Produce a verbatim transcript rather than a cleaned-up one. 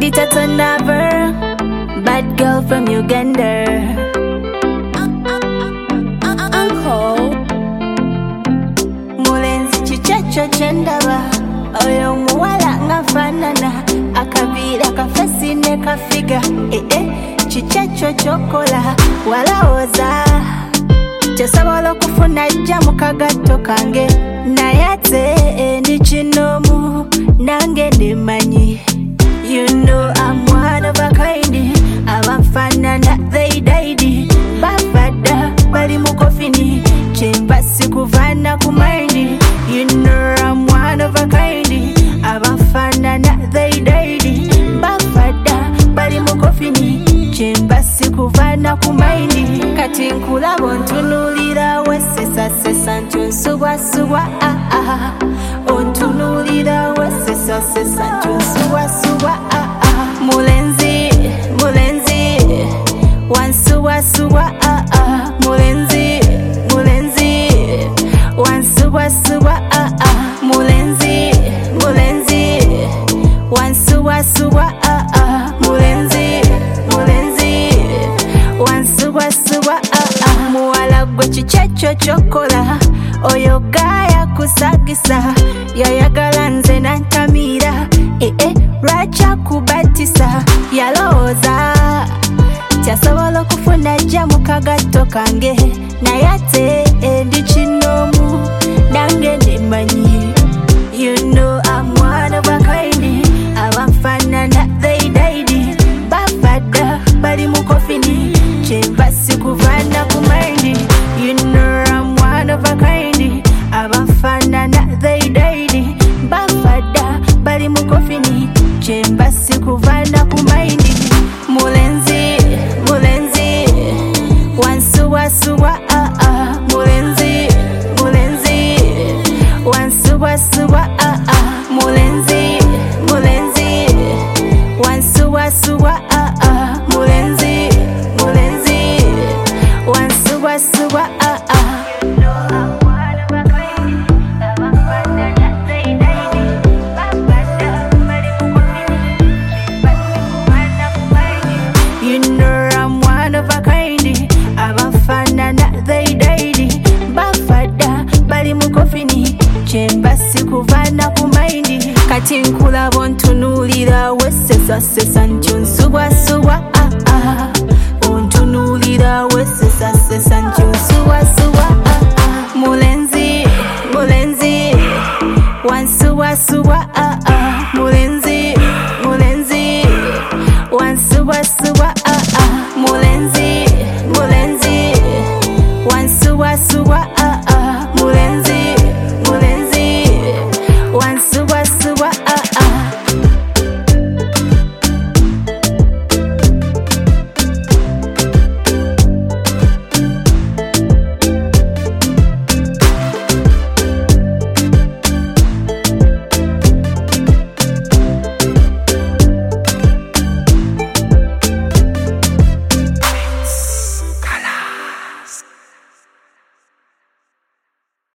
Ditato never, bad girl from Uganda. Uncle Mulenzi chichacho chendaba, oyo muwala ngafanana, akabira kafesi ne kafiga. Eh eh, chichacho chokola, walaoza Chasabola okufuna ajja mu kagato kange, naye ate ndi kinomu nange ndimanyi. You know I'm one of a kind, abanfanana they died. Bafada bali mu kofini, chemba sikuvana ku mind. You know I'm one of a kind, abanfanana they died. Bafada bali mu kofini, chemba sikuvana ku mind. Kati nkulabo ntunulira wesesa sesa ntunsuba suba ah ah. Ontunulira wesesa sesa ntunsuba suba ah ah. Mulenzi, mulenzi, wansuba suba ah ah. Mulenzi, mulenzi, wansuba suba ah ah. Mulenzi, mulenzi, wansuba suba ah ah. Mulenzi, mulenzi, wansuba suba ah ah. Muwala gwe chichacho chokola, oyo gaya kusagisa, yayagala nze nantamira. Eh eh, racha kubatisa, yaloza Chasobola okufuna ajja mu kagato kange, naye ate ndi kinomu nange ndimanyi. You know I'm one of a kind, abanfanana they died. Bafada bali mu kofini, chemba sikuvana ku mind. You know I'm one of a kind, abanfanana they died. Bafada bali mu kofini, chemba sikuvana ku mind. Mulenzi, mulenzi, wansuba suba ah ah. Mulenzi, mulenzi, wansuba suba ah ah. Mulenzi, mulenzi, wansuba suba ah ah. Mulenzi, mulenzi, wansuba suba ah ah. You know I'm one of a kind, abanfanana they died. Bafada bali mu kofini, chemba sikuvana ku mind. You know I'm one of a kind, abanfanana they died. Bafada bali mu kofini, chemba sikuvana ku mind. Kati nkulabo ntunulira wesesa sesa ntyo